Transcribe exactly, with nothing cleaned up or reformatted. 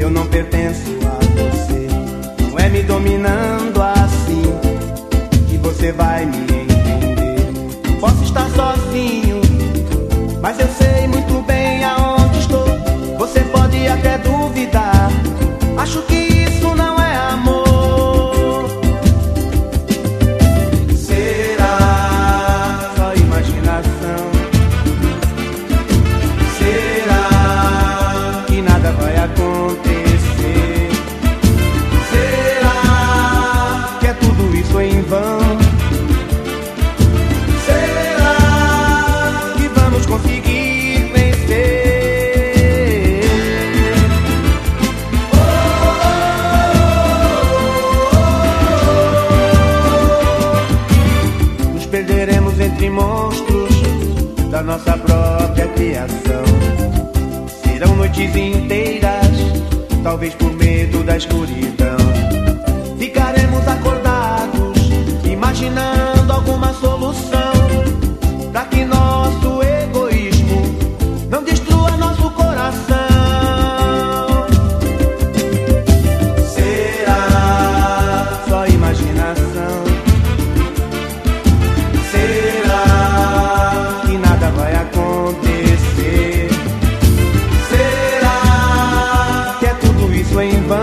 eu não pertenço a você. Não é me dominando assim que você vai me entender. Posso estar sozinho, mas eu sei muito bem aonde estou. Você pode até duvidar, acho que isso não é amor. Será só imaginação? Será que nada vai acontecer? Será que é tudo isso em vão? Será que vamos conseguir vencer? Oh, oh, oh, oh. Nos perderemos entre monstros da nossa própria criação. Serão noites inteiras, talvez por medo da escuridão. Ficaremos acordados, imaginando alguma solução, pra que nosso egoísmo não destrua nosso coração. Será só imaginação? Será que nada vai acontecer? Será que é tudo isso em vão?